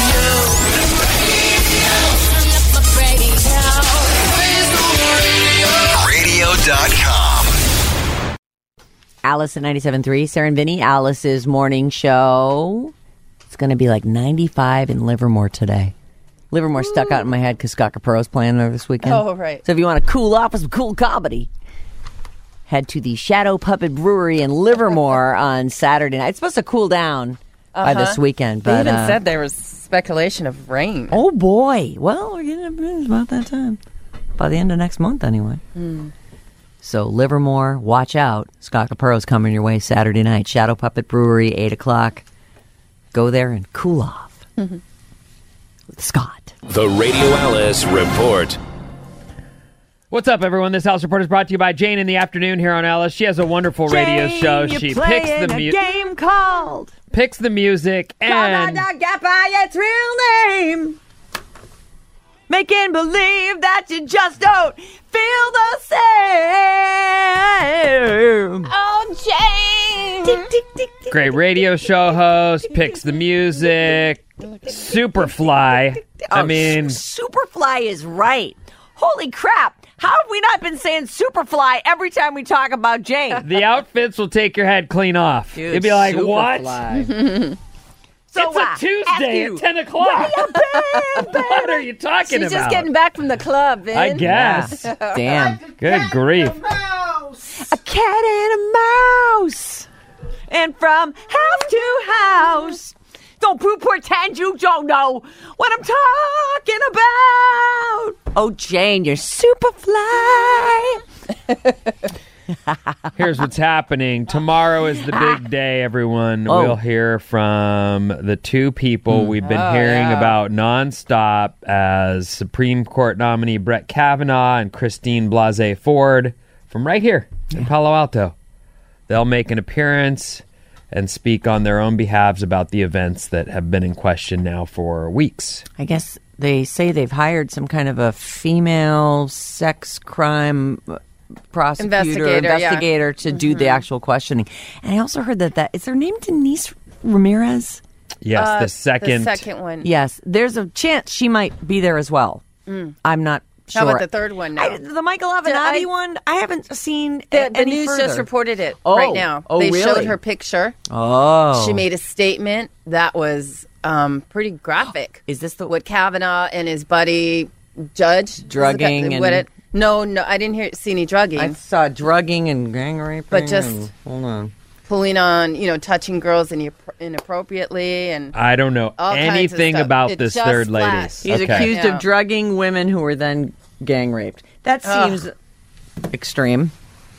Speaker 10: radio dot com.
Speaker 5: Alice at ninety-seven point three, Sarah and Vinny, Alice's morning show. It's going to be like ninety-five in Livermore today. Livermore stuck out in my head because Scott Capro's playing there this weekend.
Speaker 7: Oh, right.
Speaker 5: So if you want to cool off with some cool comedy, head to the Shadow Puppet Brewery in Livermore on Saturday night. It's supposed to cool down by
Speaker 7: Uh-huh.
Speaker 5: this weekend.
Speaker 7: They
Speaker 5: But,
Speaker 7: even
Speaker 5: uh,
Speaker 7: said there was speculation of rain.
Speaker 5: oh, boy. Well, we're getting it's about that time. By the end of next month, anyway.
Speaker 7: Hmm.
Speaker 5: So Livermore, watch out. Scott Capro's coming your way Saturday night. Shadow Puppet Brewery, eight o'clock. Go there and cool off with Scott.
Speaker 10: The Radio Alice Report.
Speaker 6: What's up, everyone? This Alice Report is brought to you by Jane in the afternoon here on Alice. She has a wonderful radio
Speaker 5: Jane,
Speaker 6: show.
Speaker 5: you're
Speaker 6: She
Speaker 5: playing
Speaker 6: picks the
Speaker 5: a
Speaker 6: music,
Speaker 5: game called
Speaker 6: picks the music, and
Speaker 5: Called Out by its real name. Making believe that you just don't feel the same.
Speaker 7: Oh, Jane!
Speaker 6: great radio show host, picks the music, Superfly. I
Speaker 5: Oh,
Speaker 6: mean,
Speaker 5: Su- Superfly is right. Holy crap. How have we not been saying Superfly every time we talk about Jane?
Speaker 6: the outfits will take your head clean off.
Speaker 5: Dude,
Speaker 6: You'd be like, what?
Speaker 5: Superfly. So
Speaker 6: It's
Speaker 5: uh,
Speaker 6: a Tuesday
Speaker 5: after
Speaker 6: at ten o'clock. What are you talking
Speaker 7: She's
Speaker 6: about?
Speaker 7: just getting back from the club, Vin.
Speaker 6: I guess.
Speaker 5: Damn.
Speaker 6: Good grief.
Speaker 5: A cat and a mouse. And from house to house. Don't you pretend you don't know what I'm talking about. Oh, Jane, you're Superfly.
Speaker 6: Here's what's happening. Tomorrow is the big day, everyone.
Speaker 5: Oh.
Speaker 6: We'll hear from the two people we've been
Speaker 7: Oh,
Speaker 6: hearing
Speaker 7: yeah.
Speaker 6: about nonstop as Supreme Court nominee Brett Kavanaugh and Christine Blasey Ford from right here in Palo Alto. They'll make an appearance and speak on their own behalves about the events that have been in question now for weeks.
Speaker 5: I guess they say they've hired some kind of a female sex crime prosecutor,
Speaker 7: Investigator, yeah.
Speaker 5: investigator to do the actual questioning. And I also heard that that is her name Denise Ramirez?
Speaker 6: Yes,
Speaker 7: Uh,
Speaker 6: the second.
Speaker 7: The second one.
Speaker 5: Yes, there's a chance she might be there as well. I'm not sure.
Speaker 7: How about the third one now?
Speaker 5: I, the Michael Avenatti
Speaker 7: I-
Speaker 5: one, I haven't seen
Speaker 7: the,
Speaker 5: a-
Speaker 7: the
Speaker 5: any
Speaker 7: news
Speaker 5: further.
Speaker 7: just reported it
Speaker 5: Oh.
Speaker 7: right now.
Speaker 5: Oh,
Speaker 7: they
Speaker 5: really?
Speaker 7: showed her picture.
Speaker 5: Oh.
Speaker 7: She made a statement that was um, pretty graphic.
Speaker 5: Is this the
Speaker 7: What Kavanaugh and his buddy Judge
Speaker 5: Drugging
Speaker 7: What
Speaker 5: and-
Speaker 7: it, no, no, I didn't hear see any drugging.
Speaker 5: I saw drugging and gang raping.
Speaker 7: But just-
Speaker 5: and- hold on.
Speaker 7: Pulling on, you know, touching girls in, inappropriately and
Speaker 6: I don't know
Speaker 7: all kinds of
Speaker 6: anything
Speaker 7: stuff.
Speaker 6: about
Speaker 7: It
Speaker 6: this
Speaker 7: just
Speaker 6: third lady.
Speaker 7: flashed.
Speaker 5: He's
Speaker 6: Okay.
Speaker 5: accused
Speaker 7: Yeah.
Speaker 5: of drugging women who were then gang raped. That
Speaker 7: Ugh.
Speaker 5: seems extreme.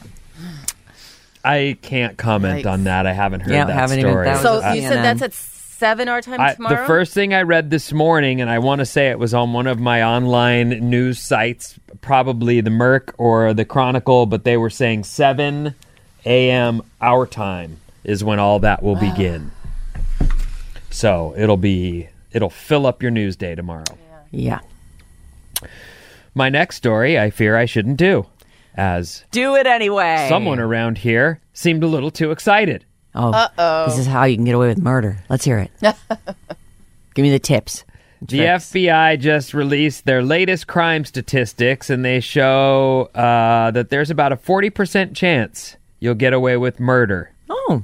Speaker 6: I can't comment
Speaker 7: Yikes.
Speaker 6: on that. I haven't heard
Speaker 5: Yeah,
Speaker 6: that
Speaker 5: haven't even-
Speaker 6: story.
Speaker 5: that was
Speaker 7: So
Speaker 5: Uh,
Speaker 7: you
Speaker 5: C N
Speaker 7: said
Speaker 5: N.
Speaker 7: that's at seven our time
Speaker 6: I,
Speaker 7: tomorrow?
Speaker 6: the first thing I read this morning, and I want to say it was on one of my online news sites, probably the Merc or the Chronicle, but they were saying seven a.m. our time is when all that will begin. So it'll be it'll fill up your news day tomorrow.
Speaker 5: Yeah.
Speaker 6: My next story, I fear I shouldn't do. as
Speaker 5: Do it anyway.
Speaker 6: someone around here seemed a little too excited.
Speaker 5: Oh,
Speaker 7: Uh-oh.
Speaker 5: this is how you can get away with murder. Let's hear it. Give me the tips.
Speaker 6: The F B I just released their latest crime statistics, and they show uh, that there's about a forty percent chance you'll get away with murder.
Speaker 5: Oh.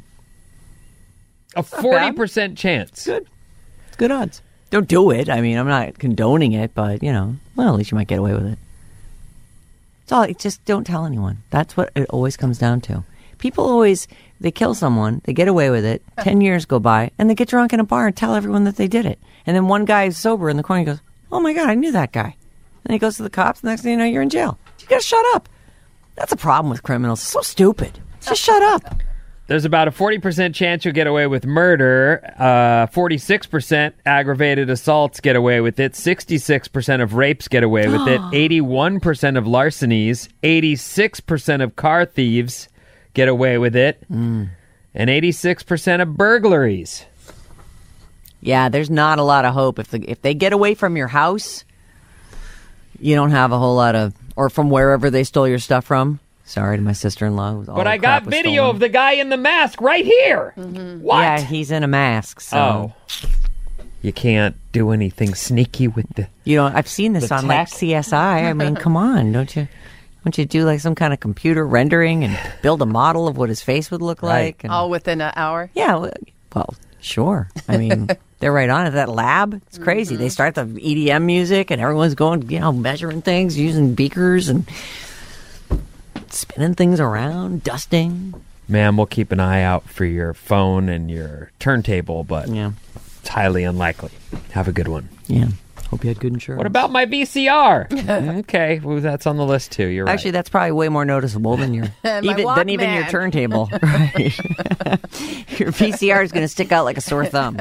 Speaker 6: A forty percent chance.
Speaker 5: Good. It's good odds. Don't do it. I mean, I'm not condoning it, but, you know, well, at least you might get away with it. It's all, just don't tell anyone. That's what it always comes down to. People always, they kill someone, they get away with it, ten years go by, and they get drunk in a bar and tell everyone that they did it. And then one guy is sober in the corner and goes, oh my God, I knew that guy. And he goes to the cops, and the next thing you know, you're in jail. You gotta shut up. That's a problem with criminals. It's so stupid. Just shut up.
Speaker 6: There's about a forty percent chance you'll get away with murder. Uh, forty-six percent aggravated assaults get away with it. sixty-six percent of rapes get away with it. eighty-one percent of larcenies. eighty-six percent of car thieves get away with it.
Speaker 5: Mm.
Speaker 6: And eighty-six percent of burglaries.
Speaker 5: Yeah, there's not a lot of hope. If the, if they get away from your house, you don't have a whole lot of, or from wherever they stole your stuff from. Sorry to my sister-in-law. All
Speaker 6: But
Speaker 5: the
Speaker 6: I
Speaker 5: crap
Speaker 6: got
Speaker 5: was
Speaker 6: video
Speaker 5: stolen.
Speaker 6: of the guy in the mask right here. What?
Speaker 5: Yeah, he's in a mask. So
Speaker 6: Oh. You can't do anything sneaky with the...
Speaker 5: you know, I've seen this
Speaker 6: The
Speaker 5: on like
Speaker 6: tech.
Speaker 5: C S I. I mean, come on, don't you? Don't you do like some kind of computer rendering and build a model of what his face would look
Speaker 6: Right.
Speaker 5: like? And,
Speaker 7: All within an hour.
Speaker 5: yeah, well, well, sure. I mean, they're right on it. That lab, it's crazy.
Speaker 7: Mm-hmm.
Speaker 5: They start the E D M music, and everyone's going, you know, measuring things, using beakers and spinning things around, dusting.
Speaker 6: Man, we'll keep an eye out for your phone and your turntable, but
Speaker 5: Yeah,
Speaker 6: it's highly unlikely. Have a good one.
Speaker 5: yeah. Hope you had good insurance.
Speaker 6: What about my V C R? Okay, well, that's on the list too. You're right.
Speaker 5: Actually, that's probably way more noticeable than your
Speaker 7: My
Speaker 5: even than even your
Speaker 7: Walkman.
Speaker 5: turntable. Right. Your V C R is going to stick out like a sore thumb.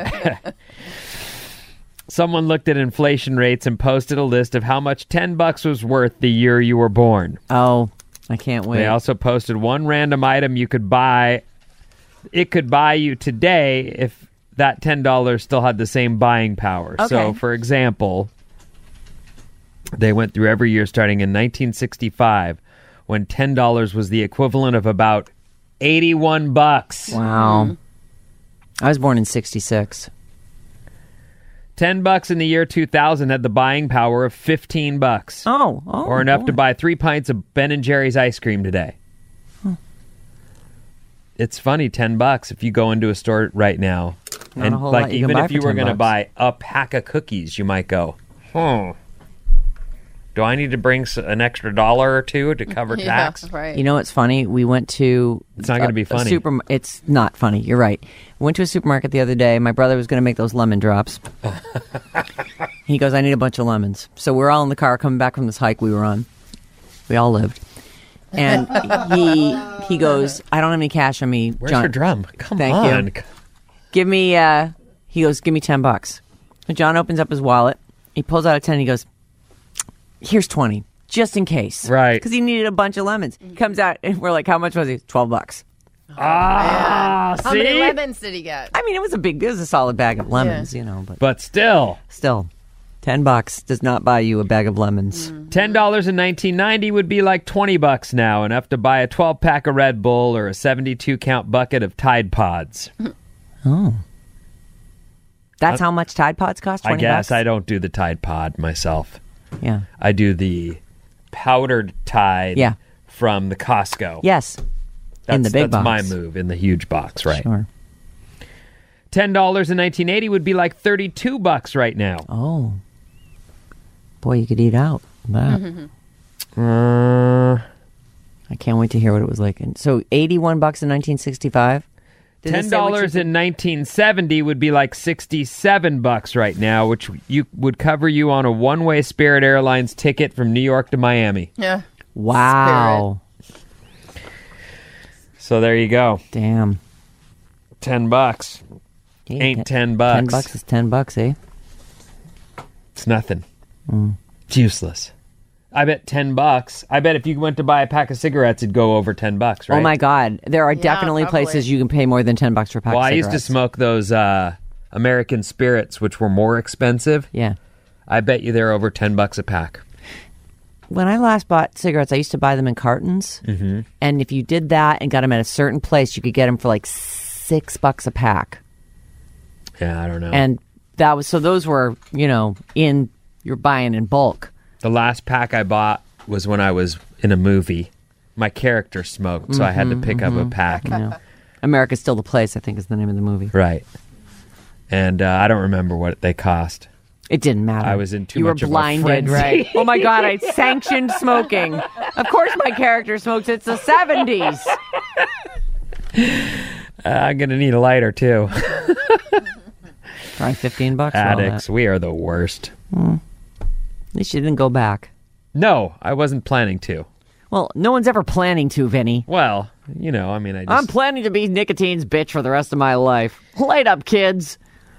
Speaker 6: Someone looked at inflation rates and posted a list of how much ten bucks was worth the year you were born.
Speaker 5: Oh, I can't wait.
Speaker 6: They also posted one random item you could buy. It could buy you today if that ten dollars still had the same buying power. So,
Speaker 5: Okay.
Speaker 6: for example, they went through every year starting in nineteen sixty-five when ten dollars was the equivalent of about eighty-one bucks.
Speaker 5: Wow. I was born in sixty-six.
Speaker 6: ten bucks in the year two thousand had the buying power of fifteen bucks.
Speaker 5: Oh, oh
Speaker 6: or enough
Speaker 5: boy.
Speaker 6: to buy three pints of Ben and Jerry's ice cream today. It's funny, ten bucks if you go into a store right now.
Speaker 5: Not
Speaker 6: and
Speaker 5: a whole
Speaker 6: like
Speaker 5: lot you can
Speaker 6: even
Speaker 5: buy
Speaker 6: if
Speaker 5: for
Speaker 6: you were
Speaker 5: ten
Speaker 6: going to
Speaker 5: bucks.
Speaker 6: buy a pack of cookies, you might go, hmm. Do I need to bring s- an extra dollar or two to cover
Speaker 7: Yeah,
Speaker 6: tax?
Speaker 7: right.
Speaker 5: You know what's funny? We went to.
Speaker 6: It's not gonna be
Speaker 5: a- a
Speaker 6: funny.
Speaker 5: Super, it's not funny. You're right. We went to a supermarket the other day. My brother was going to make those lemon drops. He goes, I need a bunch of lemons. So we're all in the car coming back from this hike we were on. We all lived. And he he goes, I don't have any cash on me.
Speaker 6: Where's
Speaker 5: John,
Speaker 6: your drum? Come
Speaker 5: Thank
Speaker 6: on.
Speaker 5: you. Give me, uh, he goes, give me ten bucks. And John opens up his wallet. He pulls out a ten. He goes, here's twenty, just in case.
Speaker 6: Right.
Speaker 5: Because he needed a bunch of lemons. He comes out, and we're like, how much was he? twelve bucks.
Speaker 6: Ah,
Speaker 7: How
Speaker 6: see?
Speaker 7: many lemons did he get?
Speaker 5: I mean, it was a big, it was a solid bag of lemons, you know, but
Speaker 6: But still,
Speaker 5: still, ten bucks does not buy you a bag of lemons.
Speaker 6: ten dollars in nineteen ninety would be like twenty bucks now, enough to buy a twelve pack of Red Bull or a seventy-two count bucket of Tide Pods.
Speaker 5: Oh. That's how much Tide Pods cost?
Speaker 6: I
Speaker 5: twenty
Speaker 6: guess
Speaker 5: bucks?
Speaker 6: I don't do the Tide Pod myself.
Speaker 5: Yeah.
Speaker 6: I do the powdered Tide
Speaker 5: Yeah.
Speaker 6: from the Costco.
Speaker 5: Yes.
Speaker 6: That's,
Speaker 5: in the big
Speaker 6: that's
Speaker 5: box.
Speaker 6: my move, in the huge box, right?
Speaker 5: Sure.
Speaker 6: ten dollars in nineteen eighty would be like thirty-two bucks right now.
Speaker 5: Oh. Boy, you could eat out. That.
Speaker 6: Uh,
Speaker 5: I can't wait to hear what it was like. And so eighty-one bucks in nineteen sixty-five. Did it
Speaker 6: ten
Speaker 5: say what you
Speaker 6: dollars
Speaker 5: could-
Speaker 6: in nineteen seventy would be like sixty-seven bucks right now, which you would cover you on a one-way Spirit Airlines ticket from New York to Miami.
Speaker 7: Yeah.
Speaker 5: Wow.
Speaker 6: So there you go.
Speaker 5: Damn.
Speaker 6: Ten bucks.
Speaker 5: Yeah,
Speaker 6: Ain't
Speaker 5: ten-
Speaker 6: ten bucks.
Speaker 5: Ten bucks is ten bucks, eh?
Speaker 6: It's nothing.
Speaker 5: Mm.
Speaker 6: It's useless. I bet ten bucks. I bet if you went to buy a pack of cigarettes, it'd go over ten bucks, right?
Speaker 5: Oh my God. There are
Speaker 7: Yeah,
Speaker 5: definitely
Speaker 7: probably.
Speaker 5: places you can pay more than ten bucks for a pack
Speaker 6: Well,
Speaker 5: of
Speaker 6: I
Speaker 5: cigarettes.
Speaker 6: used to smoke those uh, American Spirits, which were more expensive.
Speaker 5: Yeah.
Speaker 6: I bet you they're over ten bucks a pack.
Speaker 5: when I last bought cigarettes, I used to buy them in cartons.
Speaker 6: Mm-hmm.
Speaker 5: And if you did that and got them at a certain place, you could get them for like six bucks a pack.
Speaker 6: Yeah, I don't know.
Speaker 5: And that was, so those were, you know, in, you're buying in bulk.
Speaker 6: The last pack I bought was when I was in a movie. My character smoked, so mm-hmm, I had to pick mm-hmm. up a pack.
Speaker 5: Yeah. America's Still the Place, I think is the name of the movie.
Speaker 6: Right. And uh, I don't remember what they cost.
Speaker 5: It didn't matter.
Speaker 6: I was in too
Speaker 5: you
Speaker 6: much
Speaker 5: were
Speaker 6: of
Speaker 5: blinded,
Speaker 6: a
Speaker 5: right? Oh my God, I sanctioned smoking. Of course my character smokes. It's the seventies.
Speaker 6: Uh, I'm going to need a lighter, too.
Speaker 5: Try fifteen bucks.
Speaker 6: Addicts, we are the worst.
Speaker 5: Mm. At least you didn't go back.
Speaker 6: No, I wasn't planning to.
Speaker 5: Well, no one's ever planning to, Vinny.
Speaker 6: Well, you know, I mean, I just...
Speaker 5: I'm planning to be nicotine's bitch for the rest of my life. Light up, kids.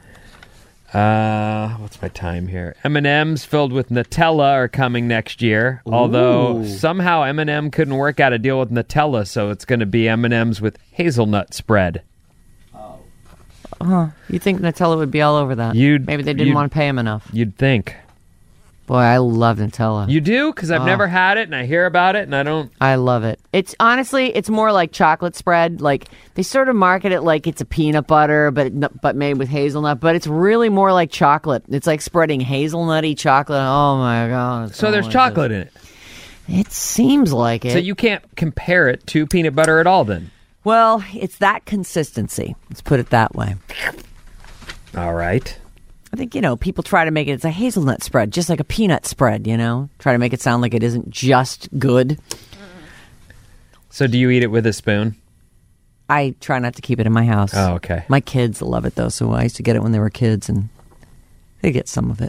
Speaker 6: Uh, what's my time here? M and M's filled with Nutella are coming next year. Ooh. Although somehow M and M couldn't work out a deal with Nutella, so it's going to be M and M's with hazelnut spread.
Speaker 5: Oh. Huh. You think Nutella would be all over that?
Speaker 6: You'd,
Speaker 5: Maybe they didn't want to pay him enough.
Speaker 6: You'd think.
Speaker 5: Boy, I love Nutella.
Speaker 6: You do? Because I've oh. never had it, and I hear about it, and I don't...
Speaker 5: I love it. It's honestly, it's more like chocolate spread. Like, they sort of market it like it's a peanut butter, but but made with hazelnut. But it's really more like chocolate. It's like spreading hazelnutty chocolate. Oh, my God.
Speaker 6: So there's chocolate in it?
Speaker 5: It seems like it.
Speaker 6: So you can't compare it to peanut butter at all, then?
Speaker 5: Well, it's that consistency. Let's put it that way.
Speaker 6: All right.
Speaker 5: I think, you know, people try to make it, it's a hazelnut spread, just like a peanut spread, you know? Try to make it sound like it isn't just good.
Speaker 6: So do you eat it with a spoon?
Speaker 5: I try not to keep it in my house.
Speaker 6: Oh, okay.
Speaker 5: My kids love it, though, so I used to get it when they were kids, and they get some of it.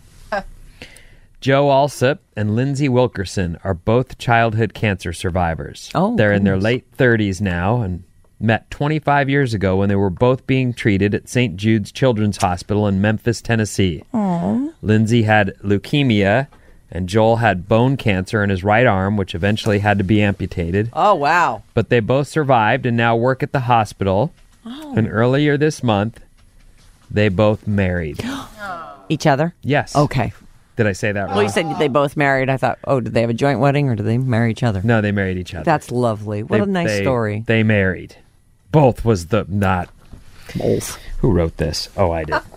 Speaker 6: Joe Alsop and Lindsay Wilkerson are both childhood cancer survivors.
Speaker 5: Oh,
Speaker 6: They're
Speaker 5: goodness.
Speaker 6: in their late thirties now, and met twenty-five years ago when they were both being treated at Saint Jude's Children's Hospital in Memphis, Tennessee.
Speaker 5: Aww.
Speaker 6: Lindsay had leukemia, and Joel had bone cancer in his right arm, which eventually had to be amputated.
Speaker 5: Oh, wow.
Speaker 6: But they both survived and now work at the hospital.
Speaker 5: Oh.
Speaker 6: And earlier this month, they both married.
Speaker 5: Each other?
Speaker 6: Yes.
Speaker 5: Okay.
Speaker 6: Did I say that wrong?
Speaker 5: Well, you said they both married. I thought, oh, did they have a joint wedding or did they marry each other?
Speaker 6: No, they married each other.
Speaker 5: That's lovely. What
Speaker 6: They-
Speaker 5: a nice
Speaker 6: they-
Speaker 5: story.
Speaker 6: They married. Both was the not.
Speaker 5: Both.
Speaker 6: Who wrote this? Oh, I did.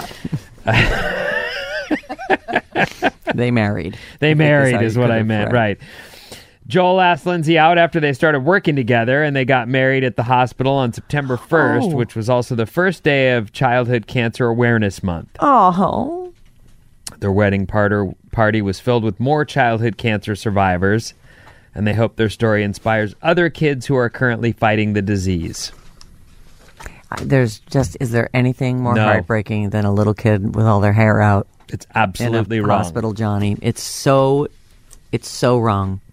Speaker 5: They married.
Speaker 6: They
Speaker 5: I think
Speaker 6: married
Speaker 5: that's how
Speaker 6: is
Speaker 5: you
Speaker 6: what
Speaker 5: could
Speaker 6: I
Speaker 5: have
Speaker 6: meant,
Speaker 5: read.
Speaker 6: right. Joel asked Lindsay out after they started working together, and they got married at the hospital on September first,
Speaker 5: Oh.
Speaker 6: which was also the first day of Childhood Cancer Awareness Month.
Speaker 5: Oh.
Speaker 6: Their wedding parter, party was filled with more childhood cancer survivors, and they hope their story inspires other kids who are currently fighting the disease.
Speaker 5: There's just, is there anything more
Speaker 6: No.
Speaker 5: heartbreaking than a little kid with all their hair out?
Speaker 6: It's absolutely
Speaker 5: in a
Speaker 6: wrong.
Speaker 5: hospital, Johnny. It's so, it's so wrong.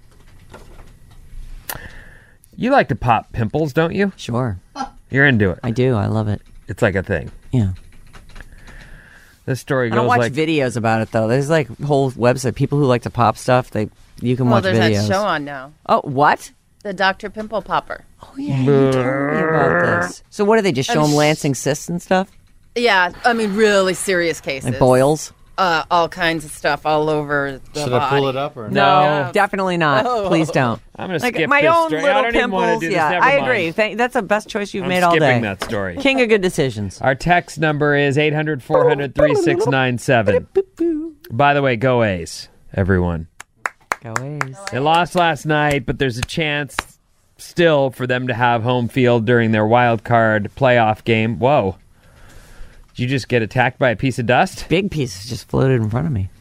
Speaker 6: You like to pop pimples, don't you?
Speaker 5: Sure.
Speaker 6: You're into it.
Speaker 5: I do. I love it.
Speaker 6: It's like a thing.
Speaker 5: Yeah.
Speaker 6: This story
Speaker 5: I
Speaker 6: goes
Speaker 5: don't watch
Speaker 6: like...
Speaker 5: videos about it, though. There's like whole website. People who like to pop stuff, they you can
Speaker 7: Well,
Speaker 5: watch
Speaker 7: there's
Speaker 5: videos.
Speaker 7: that show on now.
Speaker 5: Oh, what?
Speaker 7: The Doctor Pimple Popper.
Speaker 5: Oh, yeah. You told me about this. So what do they just show
Speaker 7: I'm
Speaker 5: them
Speaker 7: sh-
Speaker 5: lancing cysts and stuff?
Speaker 7: Yeah, I mean, really serious cases.
Speaker 5: Like boils?
Speaker 7: Uh, all kinds of stuff all over the
Speaker 8: Should
Speaker 7: body.
Speaker 8: I pull it up or
Speaker 5: No,
Speaker 7: No.
Speaker 5: definitely not.
Speaker 7: Oh.
Speaker 5: Please don't.
Speaker 6: I'm going to
Speaker 5: Like
Speaker 6: skip
Speaker 5: my
Speaker 6: this
Speaker 5: own
Speaker 6: story.
Speaker 5: little
Speaker 6: I don't even want to
Speaker 5: pimples.
Speaker 6: do this.
Speaker 5: Yeah,
Speaker 6: Never
Speaker 5: I
Speaker 6: mind.
Speaker 5: agree. Thank, that's the best choice you've
Speaker 6: I'm
Speaker 5: made all day.
Speaker 6: skipping that story.
Speaker 5: King of good decisions.
Speaker 6: Our text number is eight hundred, four hundred, thirty-six ninety-seven. By the way, go A's, everyone.
Speaker 5: Go A's.
Speaker 6: They lost last night, but there's a chance still for them to have home field during their wild card playoff game. Whoa. Did you just get attacked by a piece of dust?
Speaker 5: Big pieces just floated in front of me.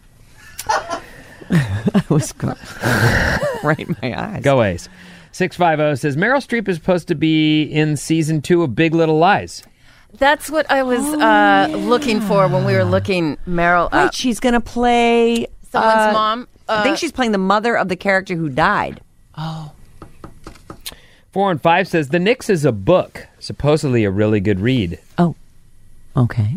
Speaker 5: I was go- right in my eyes.
Speaker 6: Go A's. six five zero says, Meryl Streep is supposed to be in season two of Big Little Lies.
Speaker 7: That's what I was
Speaker 5: Oh,
Speaker 7: uh,
Speaker 5: yeah.
Speaker 7: looking for when we were looking Meryl up.
Speaker 5: Right, she's going to play...
Speaker 7: Someone's
Speaker 5: uh,
Speaker 7: mom. Uh,
Speaker 5: I think she's playing the mother of the character who died.
Speaker 7: Oh.
Speaker 6: four and five says, The Knicks is a book, supposedly a really good read.
Speaker 5: Oh, okay.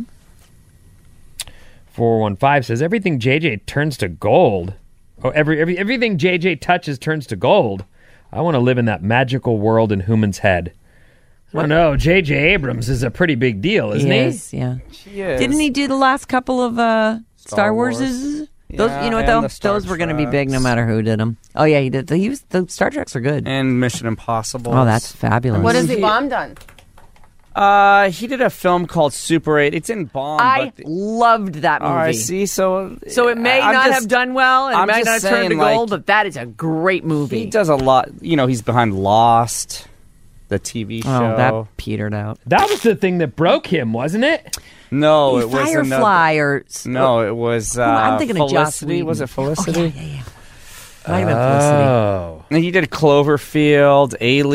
Speaker 6: four one five says, Everything J J turns to gold. Oh, every, every everything J J touches turns to gold. I want to live in that magical world in Human's head. I don't know. J J Abrams is a pretty big deal, isn't he?
Speaker 5: Yes, yeah.
Speaker 9: She is.
Speaker 5: Didn't he do the last couple of uh, Star,
Speaker 9: Star
Speaker 5: Wars?
Speaker 9: Wars.
Speaker 5: Those,
Speaker 9: Yeah,
Speaker 5: you know what
Speaker 9: and
Speaker 5: though?
Speaker 9: the Star
Speaker 5: Those were going to be big no
Speaker 9: Treks.
Speaker 5: matter who did them. Oh yeah, he did. The, he was, the Star Treks are good.
Speaker 9: And Mission Impossible.
Speaker 5: Oh, that's fabulous.
Speaker 7: What has he bombed on?
Speaker 9: Uh, he did a film called Super eight. It's in Bomb.
Speaker 5: I
Speaker 9: but
Speaker 5: loved that movie.
Speaker 9: All right, see, so
Speaker 5: So it may
Speaker 9: I'm
Speaker 5: not
Speaker 9: just-
Speaker 5: have done well, and
Speaker 9: I'm
Speaker 5: it may not
Speaker 9: just
Speaker 5: have turned to
Speaker 9: saying,
Speaker 5: gold,
Speaker 9: like,
Speaker 5: but that is a great movie.
Speaker 9: he does a lot. You know, he's behind Lost, the T V show.
Speaker 5: Oh, that petered out.
Speaker 6: That was the thing that broke him, wasn't it?
Speaker 9: No, it was
Speaker 5: Firefly
Speaker 9: another-
Speaker 5: or
Speaker 9: No, it was. Uh,
Speaker 5: I'm thinking of Joss
Speaker 9: Felicity.
Speaker 5: Whedon.
Speaker 9: Was it Felicity?
Speaker 5: Oh, yeah, yeah, yeah. Might have been Felicity.
Speaker 6: Oh.
Speaker 9: And he did Cloverfield,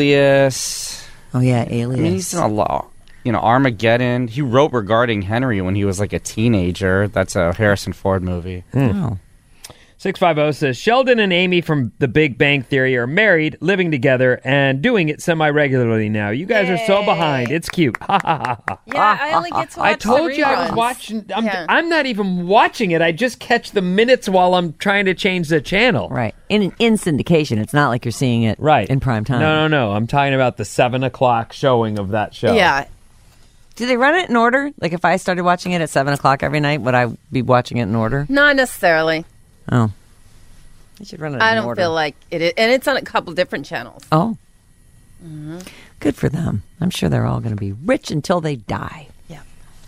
Speaker 9: Alias.
Speaker 5: Oh yeah,
Speaker 9: I mean, he's
Speaker 5: Alias.
Speaker 9: done a lot. You know, Armageddon. He wrote Regarding Henry when he was like a teenager. That's a Harrison Ford movie.
Speaker 5: Oh.
Speaker 6: six fifty says Sheldon and Amy from The Big Bang Theory are married, living together, and doing it semi-regularly now. You guys are so behind. It's cute. Ha ha ha ha.
Speaker 7: Yeah, I only get to watch
Speaker 6: I told
Speaker 7: the
Speaker 6: you I was
Speaker 7: reruns.
Speaker 6: watching. I'm,
Speaker 7: Yeah.
Speaker 6: I'm not even watching it. I just catch the minutes while I'm trying to change the channel.
Speaker 5: Right. In in syndication, it's not like you're seeing it
Speaker 6: Right.
Speaker 5: in prime time.
Speaker 6: No, no, no. I'm talking about the seven o'clock showing of that show.
Speaker 7: Yeah.
Speaker 5: Do they run it in order? Like if I started watching it at seven o'clock every night, would I be watching it in order?
Speaker 7: Not necessarily.
Speaker 5: Oh. They should run it
Speaker 7: I
Speaker 5: in
Speaker 7: don't
Speaker 5: order.
Speaker 7: feel like it is. And it's on a couple different channels.
Speaker 5: Oh.
Speaker 7: Mm-hmm.
Speaker 5: Good for them. I'm sure they're all going to be rich until they die.
Speaker 7: Yeah.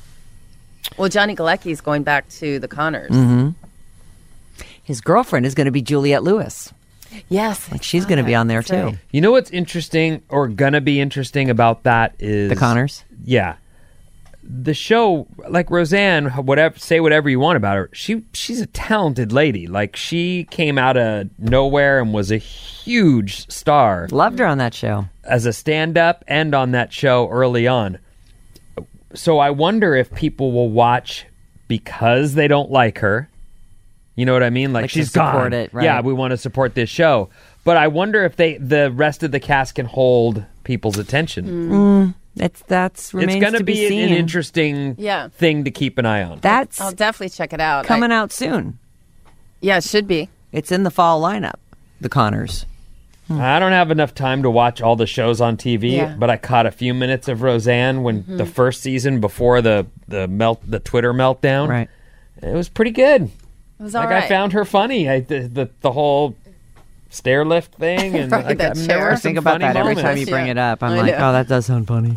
Speaker 7: Well, Johnny Galecki's going back to the Connors.
Speaker 5: Mm-hmm. His girlfriend is going to be Juliette Lewis.
Speaker 7: Yes.
Speaker 5: Like she's going to be on there too.
Speaker 6: You know what's interesting or gonna be interesting about that is
Speaker 5: The Connors?
Speaker 6: Yeah. The show, like Roseanne, whatever, say whatever you want about her. She she's a talented lady. Like she came out of nowhere and was a huge star.
Speaker 5: Loved her on that show
Speaker 6: as a stand-up and on that show early on. So I wonder if people will watch because they don't like her. You know what I mean? Like,
Speaker 5: Like to
Speaker 6: she's
Speaker 5: support
Speaker 6: gone.
Speaker 5: it, right.
Speaker 6: Yeah, we want to support this show. But I wonder if they, the rest of the cast, can hold people's attention.
Speaker 5: Mm, it's that's remains
Speaker 6: It's going
Speaker 5: to
Speaker 6: to
Speaker 5: be,
Speaker 6: be
Speaker 5: seen.
Speaker 6: an interesting
Speaker 7: Yeah.
Speaker 6: thing to keep an eye on.
Speaker 5: That's
Speaker 7: I'll definitely check it out.
Speaker 5: coming
Speaker 7: I-
Speaker 5: out soon.
Speaker 7: Yeah, it should be.
Speaker 5: It's in the fall lineup. The Connors.
Speaker 6: I don't have enough time to watch all the shows on T V,
Speaker 7: Yeah.
Speaker 6: but I caught a few minutes of Roseanne when the first season before the the melt the Twitter meltdown.
Speaker 5: Right.
Speaker 6: It was pretty good.
Speaker 7: It was all
Speaker 6: like
Speaker 7: right.
Speaker 6: I found her funny. I the the, the whole stair lift thing and
Speaker 7: Right,
Speaker 6: like,
Speaker 7: that
Speaker 6: I
Speaker 7: chair.
Speaker 6: remember
Speaker 5: I
Speaker 6: some
Speaker 5: think about
Speaker 6: funny
Speaker 5: that every
Speaker 6: moments.
Speaker 5: time you bring
Speaker 7: Yeah.
Speaker 5: it up. I'm
Speaker 7: I
Speaker 5: like,
Speaker 7: know.
Speaker 5: oh, that does sound funny.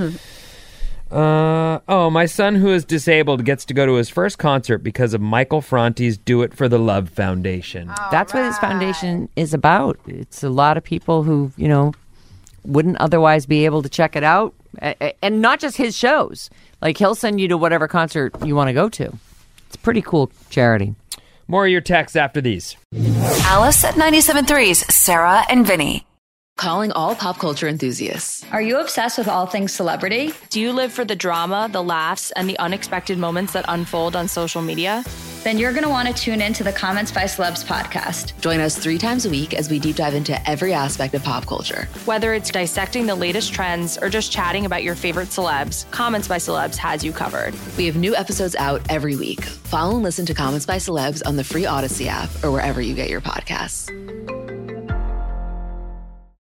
Speaker 6: Uh, oh, my son who is disabled gets to go to his first concert because of Michael Franti's Do It for the Love Foundation.
Speaker 5: That's what his foundation is about. It's a lot of people who, you know, wouldn't otherwise be able to check it out. A- a- And not just his shows. Like, he'll send you to whatever concert you want to go to. It's a pretty cool charity.
Speaker 6: More of your texts after these.
Speaker 4: Alice at ninety-seven point three's Sarah and Vinny.
Speaker 1: Calling all pop culture enthusiasts.
Speaker 2: Are you obsessed with all things celebrity?
Speaker 3: Do you live for the drama, the laughs, and the unexpected moments that unfold on social media?
Speaker 2: Then you're going to want to tune in to the Comments by Celebs podcast.
Speaker 1: Join us three times a week as we deep dive into every aspect of pop culture.
Speaker 3: Whether it's dissecting the latest trends or just chatting about your favorite celebs, Comments by Celebs has you covered.
Speaker 1: We have new episodes out every week. Follow and listen to Comments by Celebs on the free Odyssey app or wherever you get your podcasts.